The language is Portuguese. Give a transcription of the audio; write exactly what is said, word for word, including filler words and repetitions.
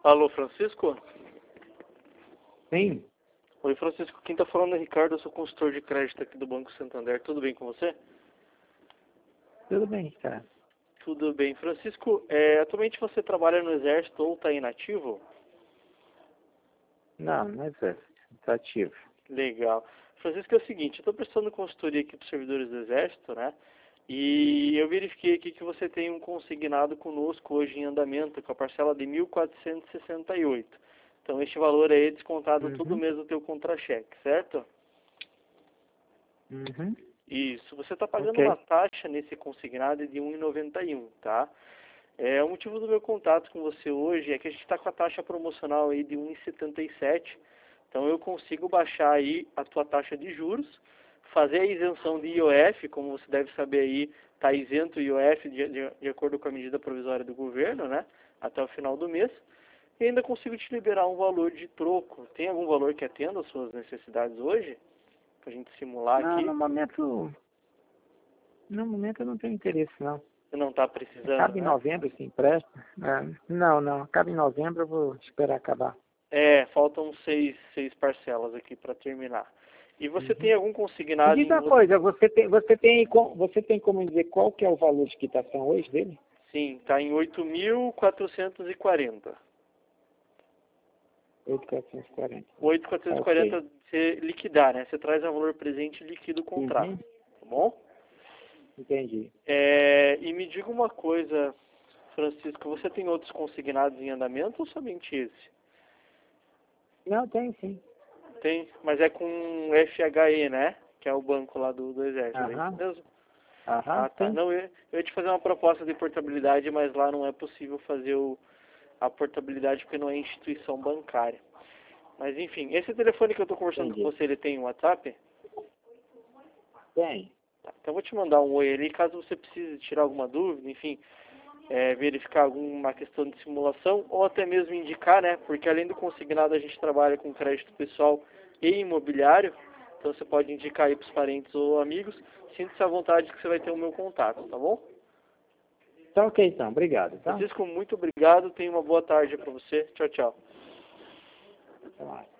Alô, Francisco? Sim, Oi, Francisco. Quem tá falando é Ricardo, eu sou consultor de crédito aqui do Banco Santander. Tudo bem com você? tudo bem, cara. Tudo bem. Francisco, é, atualmente você trabalha no Exército ou está inativo? Não, não é exército, tá ativo. Legal. Francisco, é o seguinte, eu estou prestando consultoria aqui para os servidores do Exército, né? E eu verifiquei aqui que você tem um consignado conosco hoje em andamento, com a parcela de mil quatrocentos e sessenta e oito. Então, este valor aí é descontado todo Uhum, mês do teu contra-cheque, certo? uhum, Isso. Você está pagando uma ok. taxa nesse consignado de um real e noventa e um, tá? É, o motivo do meu contato com você hoje é que a gente está com a taxa promocional aí de um real e setenta e sete. Então eu consigo baixar aí a tua taxa de juros, fazer a isenção de I O F, como você deve saber aí, está isento o I O F de, de, de acordo com a medida provisória do governo, né? Até o final do mês. E ainda consigo te liberar um valor de troco. Tem algum valor que atenda às suas necessidades hoje? Pra gente simular Não, aqui. no momento, no momento eu não tenho interesse, não. Você não está precisando, Acaba em né? novembro, se empresta. É, não, não, acaba em novembro, eu vou esperar acabar. É, faltam seis, seis parcelas aqui para terminar. E você tem Uhum. algum Me consignado diz em... uma coisa, você tem, você tem, co- você tem como dizer qual que é o valor de quitação hoje dele? Sim, está em oito mil quatrocentos e quarenta. oito mil quatrocentos e quarenta. oito mil Tá quatrocentos e ok. quarenta você liquidar, né? Você traz o valor presente e liquida o contrato, Uhum, tá bom? entendi. É, e me diga uma coisa, Francisco, você tem outros consignados em andamento ou somente esse? Não, tem sim. Tem, mas é com F H E, né? Que é o banco lá do, do Exército, é isso Aham, mesmo? aham, Ah, tá. sim. Não, eu, eu ia te fazer uma proposta de portabilidade, mas lá não é possível fazer o, a portabilidade porque não é instituição bancária. Mas enfim, esse telefone que eu estou conversando com Entendi. você, ele tem um WhatsApp? Tem. Tá, então eu vou te mandar um oi ali, caso você precise tirar alguma dúvida, enfim, é, verificar alguma questão de simulação, ou até mesmo indicar, né? Porque além do consignado a gente trabalha com crédito pessoal e imobiliário, então você pode indicar aí para os parentes ou amigos. Sinta-se à vontade que você vai ter o meu contato, tá bom? Tá ok então, obrigado, tá? Francisco, muito obrigado, tenha uma boa tarde para você. Tchau, tchau. Até mais.